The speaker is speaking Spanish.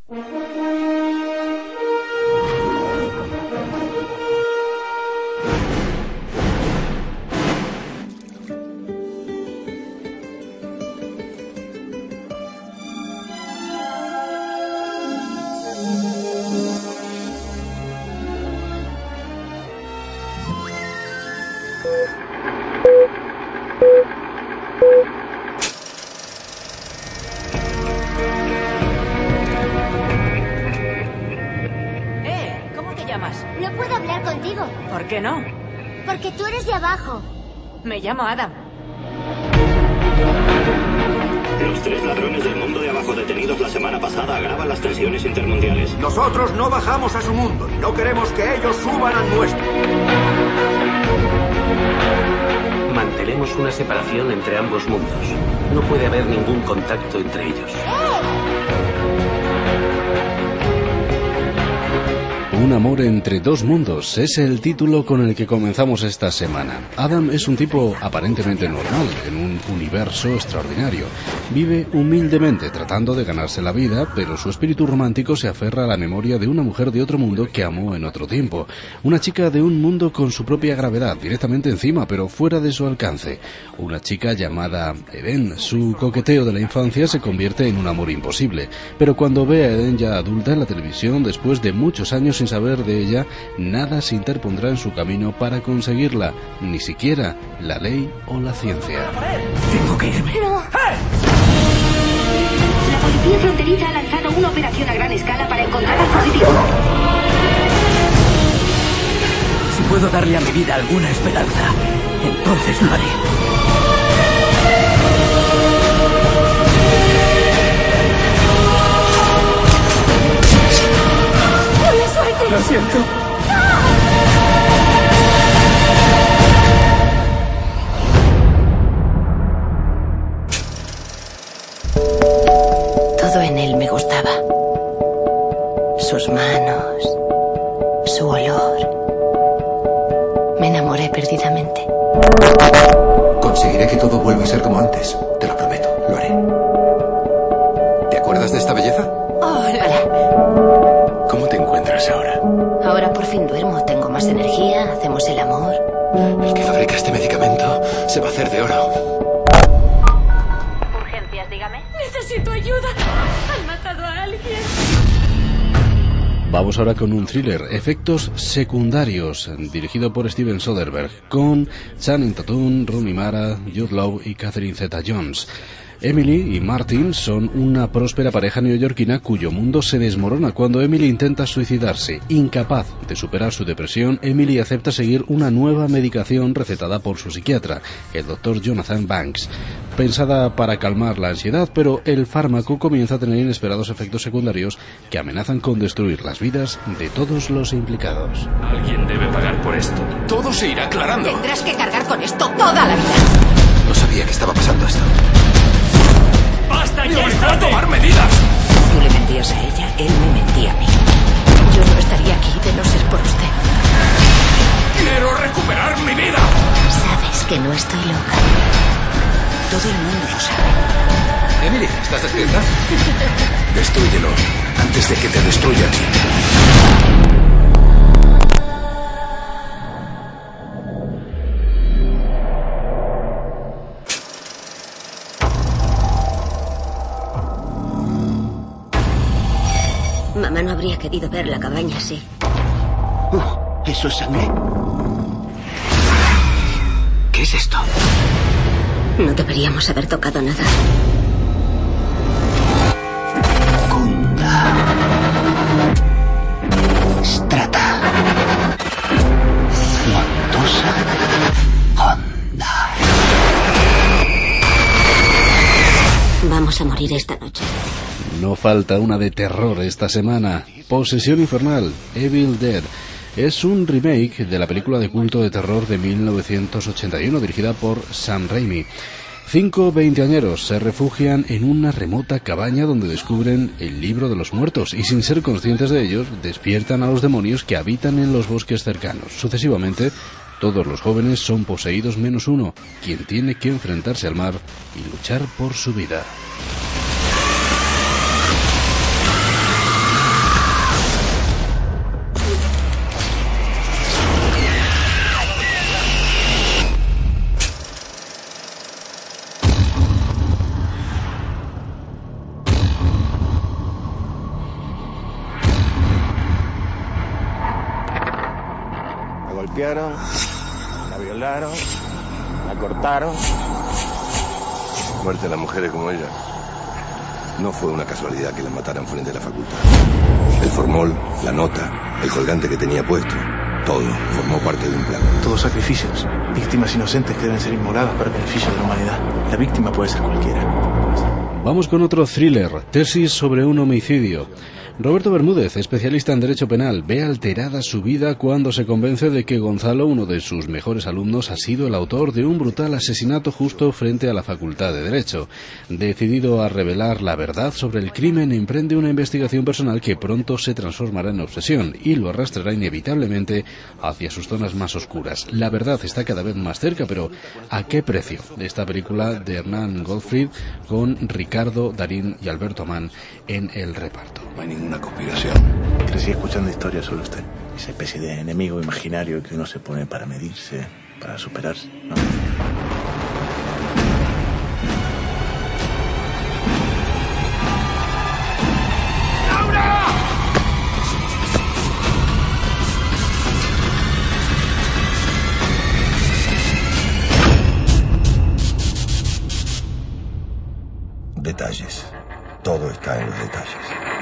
No puedo hablar contigo. ¿Por qué no? Porque tú eres de abajo. Me llamo Adam. Los 3 ladrones del mundo de abajo detenidos la semana pasada agravan las tensiones intermundiales. Nosotros no bajamos a su mundo. No queremos que ellos suban al nuestro. Mantenemos una separación entre ambos mundos. No puede haber ningún contacto entre ellos. Un amor entre dos mundos es el título con el que comenzamos esta semana. Adam es un tipo aparentemente normal en un universo extraordinario. Vive humildemente tratando de ganarse la vida, pero su espíritu romántico se aferra a la memoria de una mujer de otro mundo que amó en otro tiempo. Una chica de un mundo con su propia gravedad, directamente encima, pero fuera de su alcance. Una chica llamada Eden. Su coqueteo de la infancia se convierte en un amor imposible. Pero cuando ve a Eden ya adulta en la televisión, después de muchos años sin saber de ella, nada se interpondrá en su camino para conseguirla, ni siquiera la ley o la ciencia. Tengo que irme. No. La policía fronteriza ha lanzado una operación a gran escala para encontrar al fugitivo. Si puedo darle a mi vida alguna esperanza, entonces lo haré. Lo siento. Todo en él me gustaba. Sus manos, su olor. Me enamoré perdidamente. Conseguiré que todo vuelva a ser como antes. Te lo prometo, lo haré. ¿Te acuerdas de esta belleza? Hola. ¿Cómo te encuentras ahora? Ahora por fin duermo, tengo más energía, hacemos el amor. El que fabrica este medicamento se va a hacer de oro. Urgencias, dígame. Necesito ayuda. Han matado a alguien. Vamos ahora con un thriller, Efectos secundarios, dirigido por Steven Soderbergh, con Channing Tatum, Rooney Mara, Jude Law y Catherine Zeta-Jones. Emily y Martin son una próspera pareja neoyorquina cuyo mundo se desmorona cuando Emily intenta suicidarse. Incapaz de superar su depresión, Emily acepta seguir una nueva medicación recetada por su psiquiatra, el Dr. Jonathan Banks, pensada para calmar la ansiedad, pero el fármaco comienza a tener inesperados efectos secundarios que amenazan con destruir las vidas de todos los implicados. Alguien debe pagar por esto. Todo se irá aclarando. Tendrás que cargar con esto toda la vida. No sabía que estaba pasando esto. ¡Basta ya! ¡Me obligó a tomar medidas! Tú le mentías a ella, él me mentía a mí. Yo no estaría aquí de no ser por usted. ¡Quiero recuperar mi vida! Sabes que no estoy loca. Todo el mundo lo sabe. Emily, ¿estás despierta? Destrúyelo antes de que te destruya a ti. Mamá no habría querido ver la cabaña así. ¿Eso es sangre? ¿Qué es esto? No deberíamos haber tocado nada. Kunda. Strata. Montosa. Honda. Vamos a morir esta noche. No falta una de terror esta semana. Posesión infernal, Evil Dead. Es un remake de la película de culto de terror de 1981 dirigida por Sam Raimi. 5 veinteañeros se refugian en una remota cabaña donde descubren el libro de los muertos y sin ser conscientes de ellos despiertan a los demonios que habitan en los bosques cercanos. Sucesivamente, todos los jóvenes son poseídos menos uno, quien tiene que enfrentarse al mar y luchar por su vida. golpearon, la violaron, la cortaron. Muerte a las mujeres como ella. No fue una casualidad que la mataran frente a la facultad. El formol, la nota, el colgante que tenía puesto, todo formó parte de un plan. Todos sacrificios, víctimas inocentes que deben ser inmoladas para beneficio de la humanidad. La víctima puede ser cualquiera. Vamos con otro thriller, Tesis sobre un homicidio. Roberto Bermúdez, especialista en Derecho Penal, ve alterada su vida cuando se convence de que Gonzalo, uno de sus mejores alumnos, ha sido el autor de un brutal asesinato justo frente a la Facultad de Derecho. Decidido a revelar la verdad sobre el crimen, emprende una investigación personal que pronto se transformará en obsesión y lo arrastrará inevitablemente hacia sus zonas más oscuras. La verdad está cada vez más cerca, pero ¿a qué precio? Esta película de Hernán Gottfried con Ricardo Darín y Alberto Amán en el reparto. No hay ninguna conspiración. Crecí escuchando historias sobre usted. Esa especie de enemigo imaginario que uno se pone para medirse, para superarse, ¿no? Detalles. Todo está en los detalles.